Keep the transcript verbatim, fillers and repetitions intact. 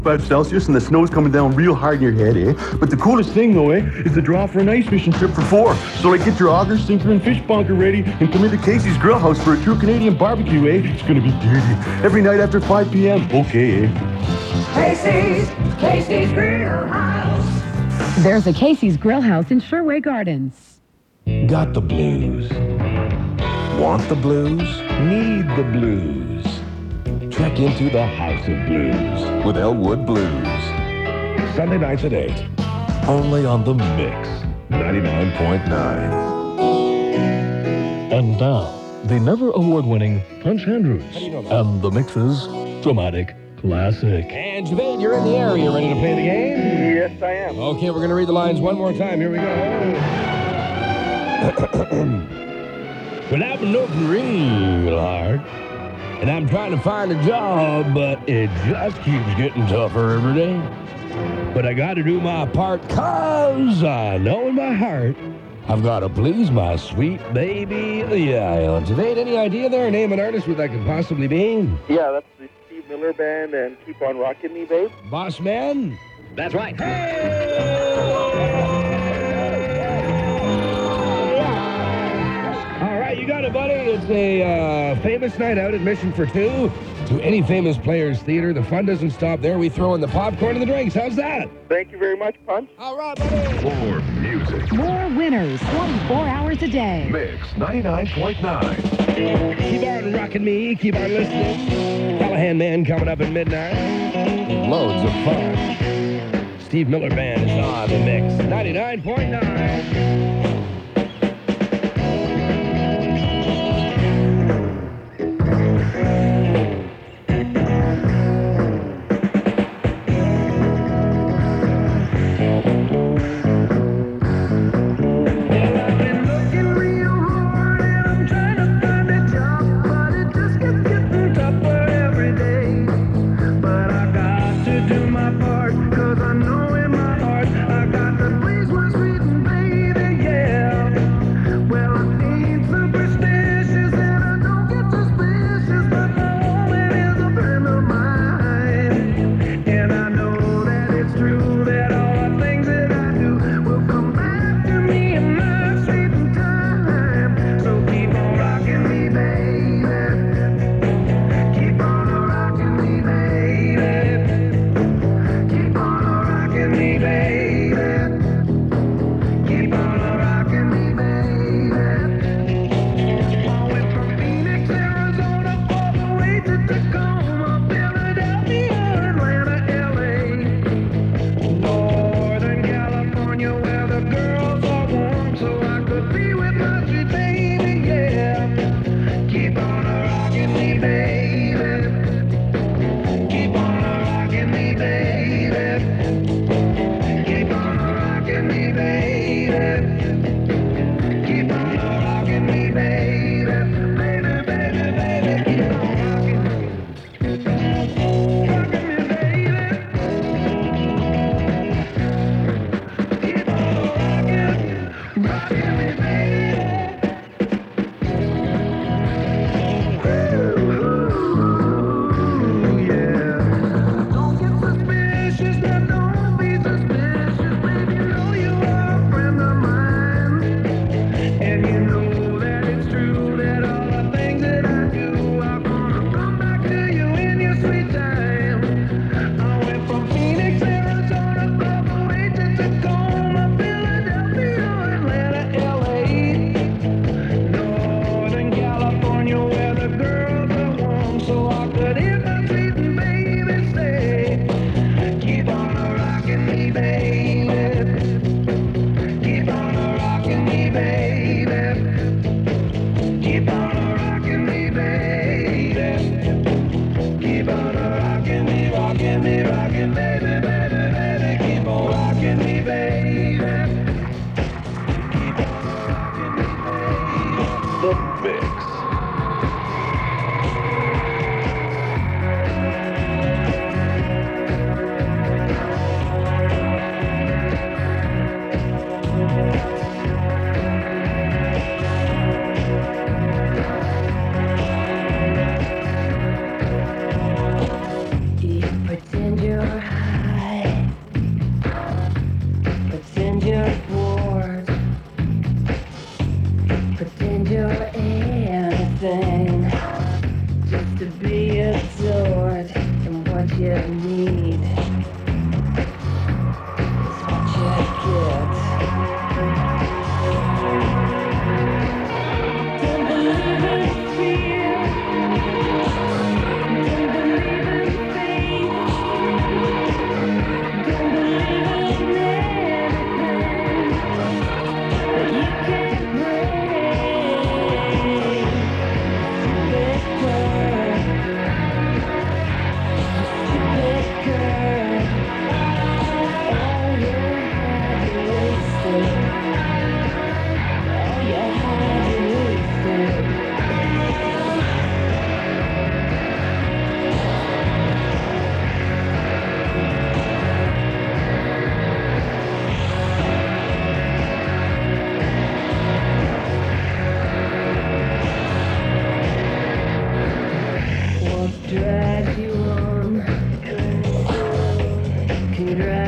Five Celsius and the snow's coming down real hard in your head, eh? But the coolest thing, though, eh, is the draw for an ice fishing trip for four. So, like, get your auger, sinker, and fish bunker ready and come into Casey's Grill House for a true Canadian barbecue, eh? It's gonna be dirty. Every night after five p.m. Okay, eh? Casey's, Casey's Grill House. There's a Casey's Grill House in Sherway Gardens. Got the blues? Want the blues? Need the blues? Check into the House of Blues with Elwood Blues. Sunday nights at eight. Only on The Mix, ninety-nine point nine. And now, the never award-winning Punch Andrews and The Mix's Dramatic Classic. And Javade, you're in the area. Ready to play the game? Yes, I am. Okay, we're going to read the lines one more time. Here we go. Well, I've been looking real hard, and I'm trying to find a job, but it just keeps getting tougher every day. But I got to do my part, cause I know in my heart I've got to please my sweet baby. Yeah, Javade, any idea there? Name an artist what that could possibly be? Yeah, that's the Steve Miller Band and Keep On Rockin' Me, Babe. Boss Man? That's right. All right, you got it, buddy. It's a uh, famous night out, admission for two to any famous players theater. The fun doesn't stop there. We throw in the popcorn and the drinks. How's that? Thank you very much, Punch. All right, buddy. More music. More winners, twenty-four hours a day. Mix ninety-nine point nine. Keep on rocking me. Keep on listening. Callahan Man coming up at midnight. Loads of fun. Steve Miller Band is on the Mix ninety-nine point nine. Yeah. need is what you get. Don't believe in fear. Don't believe in faith. Don't believe in anything that you can't break. What drives you on can drive